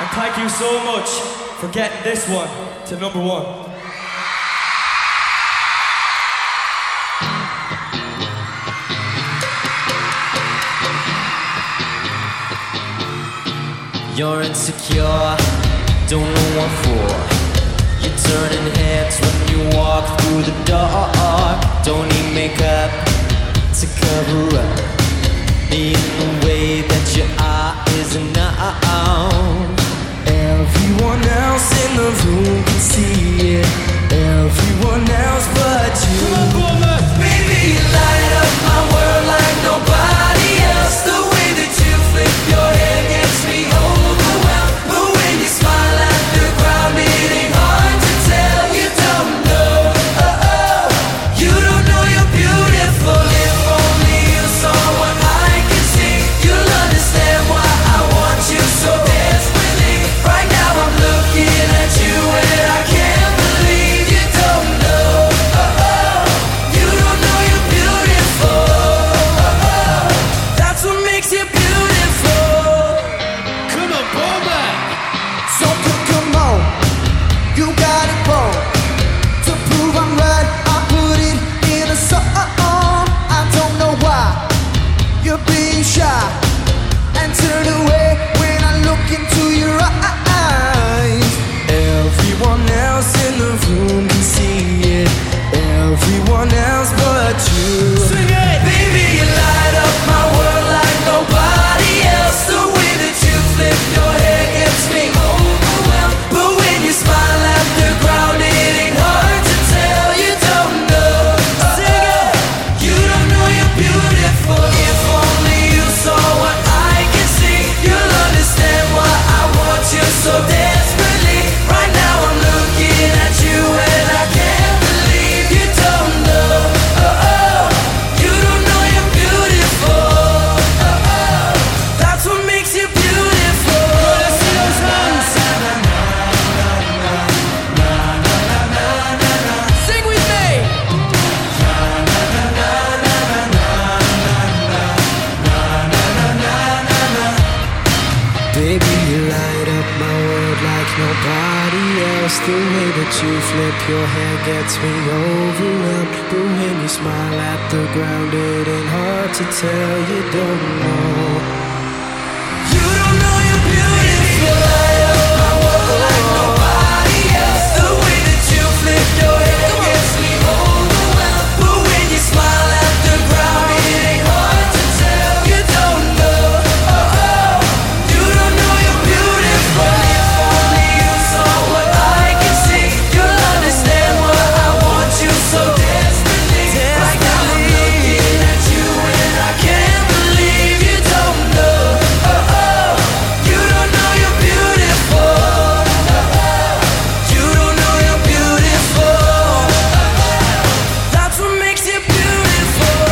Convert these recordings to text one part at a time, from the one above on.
And thank you so much for getting this one to number one. You're insecure, don't know what for. You're turning heads when you walk through the door. Don't need makeup to cover up. Being the way that you are is enough. Everyone else in the room can see it. Everyone else but you. Baby, you light up my world like nobody else. The way that you flip your hair gets me overwhelmed. But when you smile at the ground, it ain't hard to tell. You don't know, you don't know you're beautiful. If only you saw what I can see, you'll understand why I want you so desperately. Right now I'm looking at you and I can't believe you don't know, you don't know you're beautiful. That's what makes you beautiful. Come on, Bomber! So come on, you got it wrong. To prove I'm right, I put it in a song. I don't know why you're being shy and turn away when I look into your eyes. Everyone else in the room can see it. Everyone else but you. Sing it! Baby, you light up my world like nobody else. The way that you flip your hair gets me overwhelmed. But when you smile at the ground, it ain't hard to tell. You don't know, you don't know you're beautiful. If only you saw what I can see, you'll understand why I want you so desperately. Right now I'm looking at you and I can't believe you don't know, you don't know you're beautiful. That's what makes you beautiful. Let's see those hands! Sing with me. Baby, you light up my world like nobody else. The way that you flip your hair gets me overwhelmed. But when you smile at the ground, it ain't hard to tell. You don't know, you don't know you're beautiful. You light up my world like nobody else. The way that you flip your hair gets me overwhelmed. But when you smile at the ground, it ain't hard to tell. You don't know, you don't know you're beautiful. If only you saw what I can see, you'll understand why I want you so desperately. Right now I'm looking at you and I can't believe you don't know, you don't know you're beautiful. You don't know you're beautiful. That's what makes you beautiful.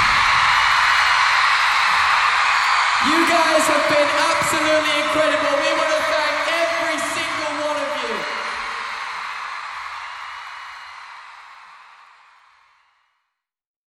You guys have been absolutely incredible. We